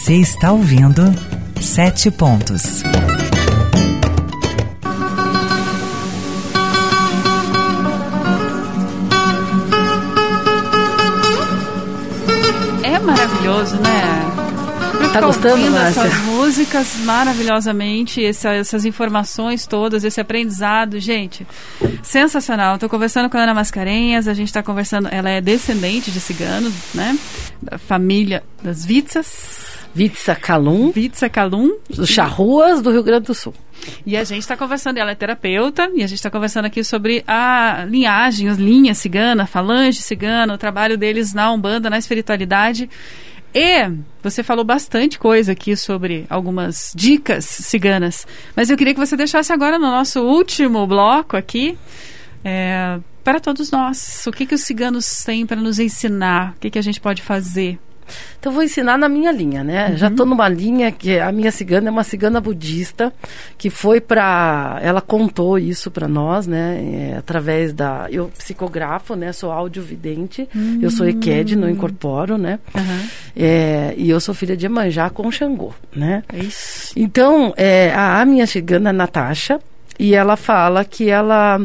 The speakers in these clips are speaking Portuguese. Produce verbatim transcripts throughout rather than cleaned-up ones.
Você está ouvindo Sete Pontos. É maravilhoso, né? Tá gostando, Márcia? Essas músicas maravilhosamente, essa, essas informações todas, esse aprendizado, gente, sensacional. Estou conversando com a Ana Mascarenhas, a gente está conversando, ela é descendente de ciganos, né? Da família das Vitsas. Vitsa Kalum. Vitsa Kalum. Dos Charruas, do Rio Grande do Sul. E a gente está conversando, ela é terapeuta, e a gente está conversando aqui sobre a linhagem, as linhas cigana, a falange cigana, o trabalho deles na Umbanda, na espiritualidade. E você falou bastante coisa aqui sobre algumas dicas ciganas, mas eu queria que você deixasse agora no nosso último bloco aqui, é, para todos nós, o que, que os ciganos têm para nos ensinar, o que, que a gente pode fazer? Então vou ensinar na minha linha, né? Uhum. Já estou numa linha que a minha cigana é uma cigana budista, que foi para... Ela contou isso para nós, né? É, através da... Eu psicografo, né? Sou audiovidente, uhum. Eu sou Ekede, não incorporo, né? Uhum. É, e eu sou filha de Iemanjá com Xangô, né? Isso. Então, é, a, a minha cigana, Natasha, e ela fala que ela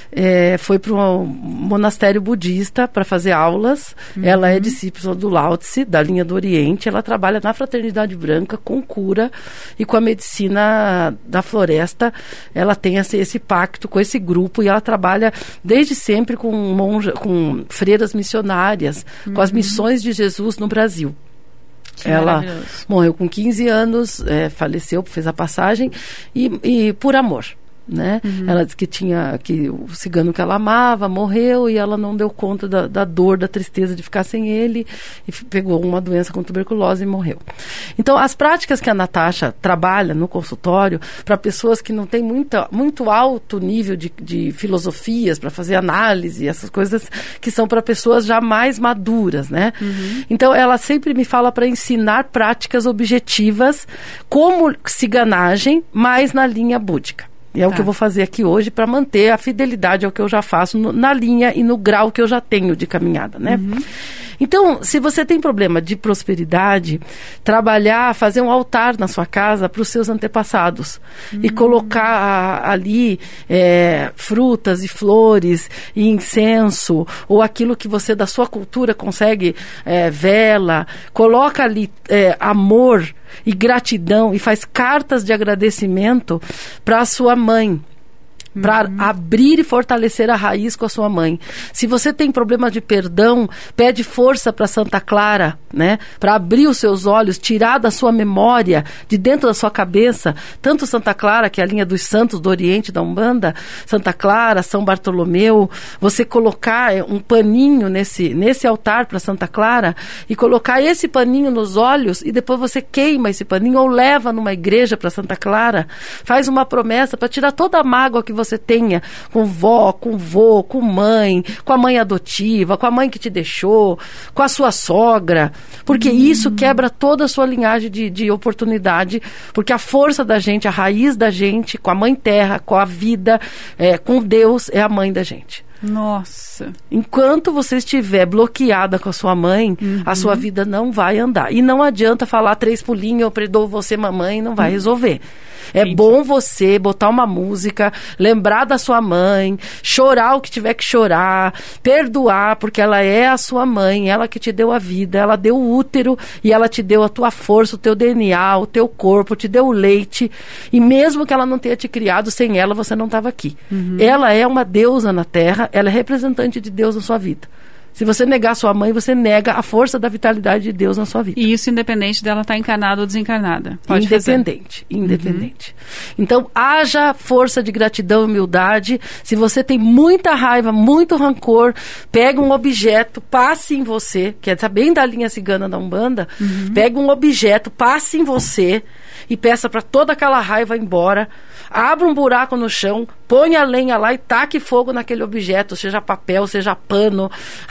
é, foi para um monastério budista para fazer aulas. Uhum. Ela é discípula do Lao Tse, da linha do Oriente. Ela trabalha na Fraternidade Branca com cura e com a medicina da floresta. Ela tem esse, esse pacto com esse grupo e ela trabalha desde sempre com, monja, com freiras missionárias, uhum. com as missões de Jesus no Brasil. Que ela morreu com quinze anos, é, faleceu, fez a passagem e, e por amor. Né? Uhum. Ela disse que tinha que o cigano que ela amava morreu e ela não deu conta da, da dor, da tristeza de ficar sem ele e pegou uma doença com tuberculose e morreu. Então as práticas que a Natasha trabalha no consultório para pessoas que não têm muita, muito alto nível de, de filosofias para fazer análise, essas coisas que são para pessoas já mais maduras, né? Uhum. Então ela sempre me fala para ensinar práticas objetivas como ciganagem, mas na linha búdica. E é tá. o que eu vou fazer aqui hoje para manter a fidelidade ao que eu já faço no, na linha e no grau que eu já tenho de caminhada, né? Uhum. Então, se você tem problema de prosperidade, trabalhar, fazer um altar na sua casa para os seus antepassados uhum. e colocar ali é, frutas e flores e incenso ou aquilo que você da sua cultura consegue, é, vela, coloca ali é, amor e gratidão e faz cartas de agradecimento para a sua mãe, para uhum. abrir e fortalecer a raiz com a sua mãe. Se você tem problema de perdão, pede força para Santa Clara, né? Para abrir os seus olhos, tirar da sua memória, de dentro da sua cabeça, tanto Santa Clara, que é a linha dos santos do Oriente da Umbanda, Santa Clara, São Bartolomeu, você colocar um paninho nesse, nesse altar para Santa Clara e colocar esse paninho nos olhos e depois você queima esse paninho ou leva numa igreja para Santa Clara, faz uma promessa para tirar toda a mágoa que você tenha com vó, com vô, com mãe, com a mãe adotiva, com a mãe que te deixou, com a sua sogra, porque hum. isso quebra toda a sua linhagem de, de oportunidade, porque a força da gente, a raiz da gente, com a mãe terra, com a vida, é, com Deus, é a mãe da gente. Nossa. Enquanto você estiver bloqueada com a sua mãe, uhum. a sua vida não vai andar. E não adianta falar três pulinhos, eu perdoo você, mamãe, não vai uhum. resolver. É Entendi. Bom você botar uma música, lembrar da sua mãe, chorar o que tiver que chorar, perdoar, porque ela é a sua mãe, ela que te deu a vida, ela deu o útero e ela te deu a tua força, o teu D N A, o teu corpo, te deu o leite. E mesmo que ela não tenha te criado, sem ela você não estava aqui. Uhum. Ela é uma deusa na Terra, ela é representante de Deus na sua vida. Se você negar sua mãe, você nega a força da vitalidade de Deus na sua vida. E isso independente dela estar encarnada ou desencarnada. Pode independente, fazer. independente. Uhum. Então, haja força de gratidão e humildade. Se você tem muita raiva, muito rancor, pega um objeto, passe em você, que é bem da linha cigana da Umbanda, uhum. pega um objeto, passe em você e peça para toda aquela raiva ir embora. Abra um buraco no chão, põe a lenha lá e taque fogo naquele objeto, seja papel, seja pano,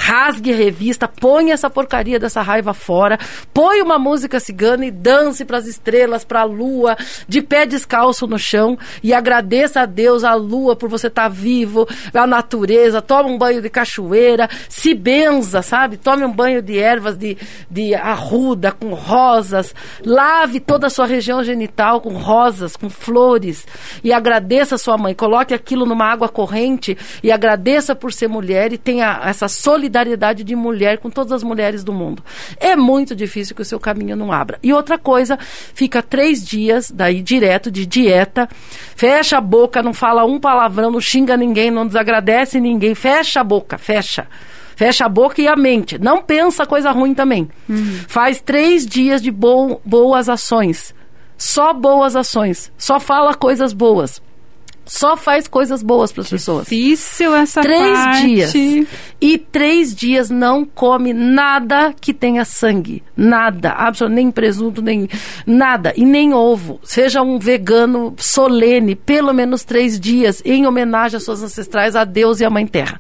rasgue a revista, põe essa porcaria dessa raiva fora, põe uma música cigana e dance para as estrelas, para a lua, de pé descalço no chão, e agradeça a Deus, a lua, por você estar vivo, a natureza, toma um banho de cachoeira, se benza, sabe? Tome um banho de ervas de, de arruda, com rosas, lave toda a sua região genital com rosas, com flores, e agradeça a sua mãe, coloque aquilo numa água corrente e agradeça por ser mulher e tenha essa solidariedade de mulher com todas as mulheres do mundo. É muito difícil que o seu caminho não abra. E outra coisa, fica três dias daí direto de dieta, fecha a boca, não fala um palavrão, não xinga ninguém, não desagradece ninguém, fecha a boca, fecha. Fecha a boca e a mente. Não pensa coisa ruim também. Uhum. Faz três dias de bo- boas ações. Só boas ações. Só fala coisas boas. Só faz coisas boas para as pessoas. Difícil essa três parte. Três dias. E três dias não come nada que tenha sangue. Nada. Absolutamente, nem presunto, nem nada. E nem ovo. Seja um vegano solene, pelo menos três dias, em homenagem às suas ancestrais, a Deus e à Mãe Terra.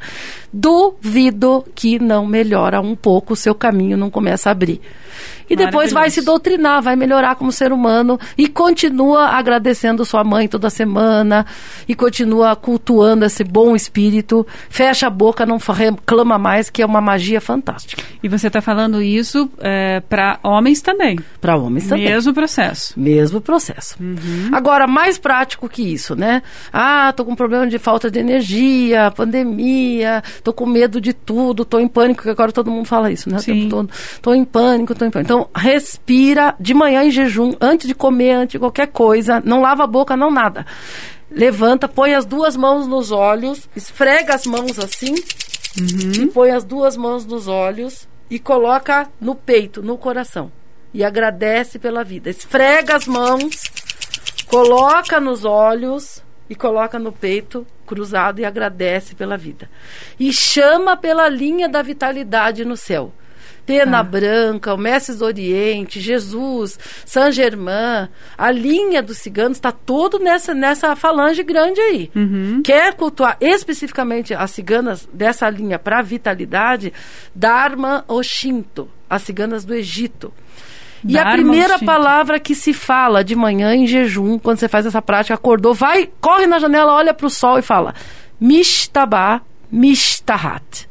Duvido que não melhora um pouco, o seu caminho não começa a abrir. E depois vai se doutrinar, vai melhorar como ser humano e continua agradecendo sua mãe toda semana e continua cultuando esse bom espírito. Fecha a boca, não reclama mais, que é uma magia fantástica. E você está falando isso é, para homens também? Para homens também. Mesmo processo? Mesmo processo. Uhum. Agora, mais prático que isso, né? Ah, tô com problema de falta de energia, pandemia, tô com medo de tudo, tô em pânico, que agora todo mundo fala isso, né? O tempo todo. Tô em pânico, tô em pânico. Então, respira de manhã em jejum, antes de comer, antes de qualquer coisa, não lava a boca, não nada. Levanta, põe as duas mãos nos olhos, esfrega as mãos assim, uhum. e põe as duas mãos nos olhos e coloca no peito, no coração. E agradece pela vida. Esfrega as mãos, coloca nos olhos e coloca no peito cruzado e agradece pela vida. E chama pela linha da vitalidade no céu. Pena ah. Branca, o Mestre do Oriente, Jesus, Saint Germain, a linha dos ciganos está todo nessa, nessa falange grande aí. Uhum. Quer cultuar especificamente as ciganas dessa linha para a vitalidade, Dharma Oshinto, as ciganas do Egito. E Dharma a primeira Oshinto. Palavra que se fala de manhã em jejum, quando você faz essa prática, acordou, vai, corre na janela, olha para o sol e fala Mishtabá, Mishtahat.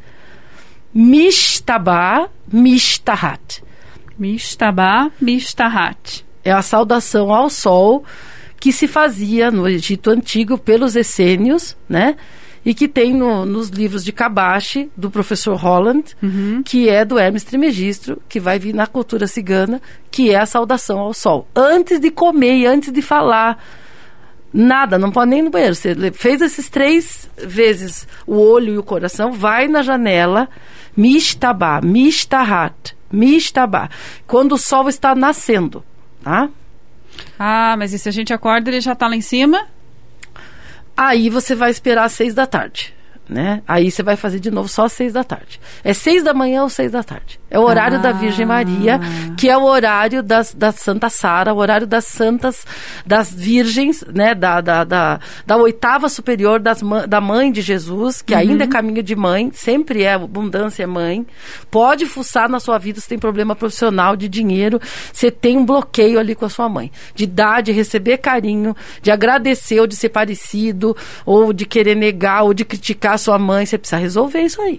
Mishtabá, Mishtahat. Mishtabá, Mishtahat. É a saudação ao sol que se fazia no Egito Antigo pelos essênios, né? E que tem no, nos livros de Kabashi, do professor Holland, uhum. que é do Hermes Trismegisto, que vai vir na cultura cigana, que é a saudação ao sol. Antes de comer e antes de falar nada, não pode nem ir no banheiro. Você fez esses três vezes o olho e o coração, vai na janela, Mishtabá, Mishtahat, Mishtabá, quando o sol está nascendo, tá? Ah, mas e se a gente acorda, ele já está lá em cima? Aí você vai esperar às seis da tarde, né? Aí você vai fazer de novo só às seis da tarde. É seis da manhã ou seis da tarde. É o horário ah. da Virgem Maria, que é o horário das, da Santa Sara, o horário das santas, das virgens, né? Da, da, da, da oitava superior das, da mãe de Jesus, que uhum. ainda é caminho de mãe, sempre é abundância é mãe. Pode fuçar na sua vida se tem problema profissional, de dinheiro, você tem um bloqueio ali com a sua mãe. De dar, de receber carinho, de agradecer, ou de ser parecido, ou de querer negar, ou de criticar a sua mãe. Você precisa resolver isso aí.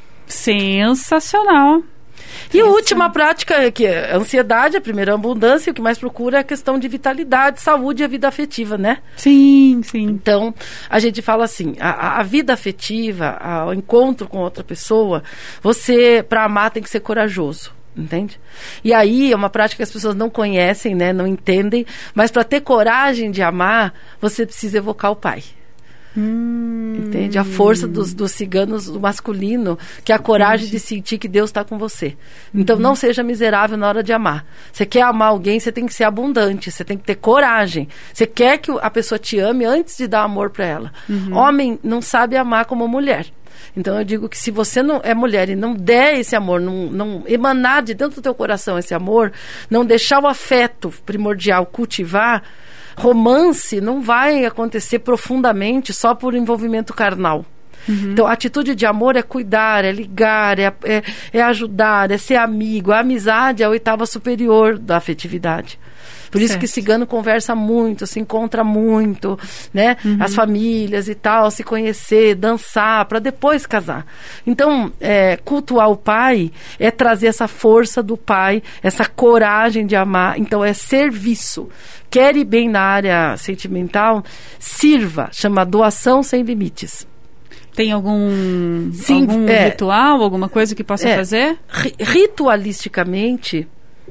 Sensacional. E a última prática, que é a ansiedade, a primeira abundância, o que mais procura é a questão de vitalidade, saúde e a vida afetiva, né? Sim, sim. Então, a gente fala assim, a, a vida afetiva, a, o encontro com outra pessoa, você, para amar, tem que ser corajoso. Entende? E aí é uma prática que as pessoas não conhecem, né? Não entendem, mas para ter coragem de amar, você precisa evocar o pai. Hum. Entende? A força dos, dos ciganos do masculino, que é a coragem Entendi. De sentir que Deus está com você. Então uhum. não seja miserável na hora de amar. Você quer amar alguém, você tem que ser abundante, você tem que ter coragem. Você quer que a pessoa te ame antes de dar amor para ela. Uhum. Homem não sabe amar como mulher. Então eu digo que se você não é mulher e não der esse amor, não, não emanar de dentro do teu coração esse amor, não deixar o afeto primordial cultivar, romance não vai acontecer profundamente só por envolvimento carnal. Uhum. Então, a atitude de amor é cuidar, é ligar, é, é, é ajudar, é ser amigo. A amizade é a oitava superior da afetividade. Por isso certo. Que cigano conversa muito, se encontra muito, né? Uhum. As famílias e tal, se conhecer, dançar, para depois casar. Então, é, cultuar o pai é trazer essa força do pai, essa coragem de amar. Então, é serviço. Quer ir bem na área sentimental, sirva, chama doação sem limites. Tem algum, Sim, algum é, ritual, alguma coisa que possa é, fazer? Ri- ritualisticamente...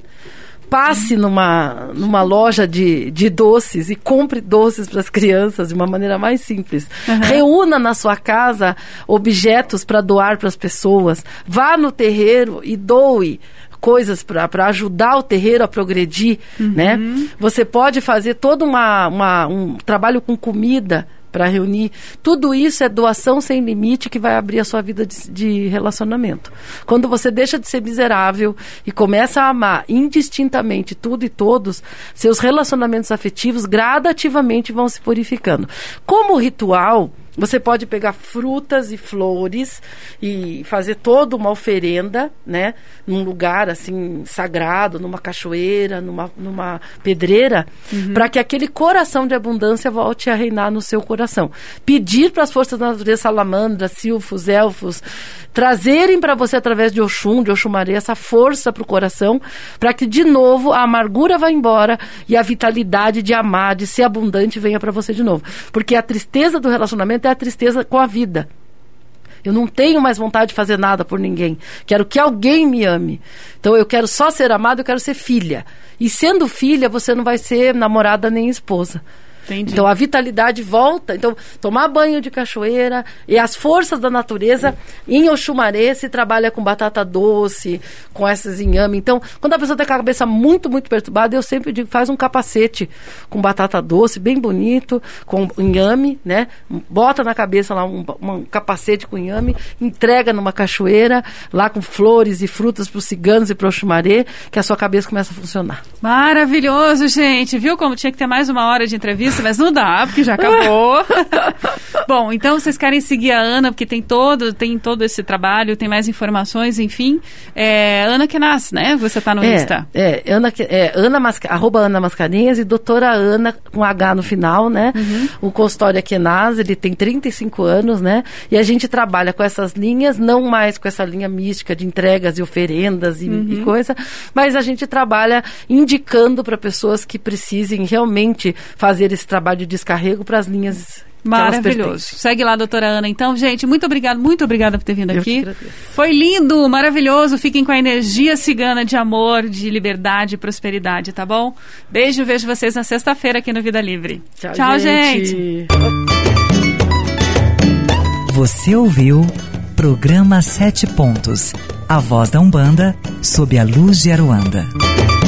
Passe numa, numa loja de, de doces e compre doces para as crianças de uma maneira mais simples. Uhum. Reúna na sua casa objetos para doar para as pessoas. Vá no terreiro e doe coisas para ajudar o terreiro a progredir. Uhum. Né? Você pode fazer todo uma, uma, um trabalho com comida para reunir. Tudo isso é doação sem limite que vai abrir a sua vida de, de relacionamento. Quando você deixa de ser miserável e começa a amar indistintamente tudo e todos, seus relacionamentos afetivos gradativamente vão se purificando. Como ritual, você pode pegar frutas e flores e fazer toda uma oferenda, né? Num lugar assim sagrado, numa cachoeira, numa, numa pedreira, uhum. para que aquele coração de abundância volte a reinar no seu coração. Pedir para as forças da natureza, salamandras, silfos, elfos, trazerem para você através de Oxum, de Oxumaré, essa força para o coração, para que de novo a amargura vá embora e a vitalidade de amar, de ser abundante venha para você de novo. Porque a tristeza do relacionamento é a tristeza com a vida. Eu não tenho mais vontade de fazer nada por ninguém. Quero que alguém me ame. Então eu quero só ser amada, eu quero ser filha. E sendo filha, você não vai ser namorada nem esposa. Entendi. Então a vitalidade volta. Então tomar banho de cachoeira e as forças da natureza. Em Oxumaré se trabalha com batata doce, com essas inhame. Então quando a pessoa tem a cabeça muito, muito perturbada, eu sempre digo, faz um capacete com batata doce, bem bonito, com inhame, né? Bota na cabeça lá um, um capacete com inhame, entrega numa cachoeira, lá com flores e frutas para os ciganos e para o Oxumaré, que a sua cabeça começa a funcionar. Maravilhoso, gente. Viu como tinha que ter mais uma hora de entrevista? Mas não dá, porque já acabou. Bom, então vocês querem seguir a Ana, porque tem todo, tem todo esse trabalho, tem mais informações, enfim. É, Ana Kenaz, né? Você está no é, Insta. É, Ana, é Ana Masca, arroba Ana Mascarenhas e doutora Ana, com H no final, né? Uhum. O consultório é Kenaz, ele tem trinta e cinco anos, né? E a gente trabalha com essas linhas, não mais com essa linha mística de entregas e oferendas e, uhum. e coisa, mas a gente trabalha indicando para pessoas que precisem realmente fazer esse trabalho de descarrego para as linhas. Maravilhoso. Segue lá, doutora Ana. Então, gente, muito obrigada, muito obrigada por ter vindo Eu aqui. Foi lindo, maravilhoso. Fiquem com a energia cigana de amor, de liberdade e prosperidade, tá bom? Beijo, vejo vocês na sexta-feira aqui no Vida Livre. Tchau, Tchau, gente. gente. Você ouviu Programa Sete Pontos, a voz da Umbanda sob a luz de Aruanda.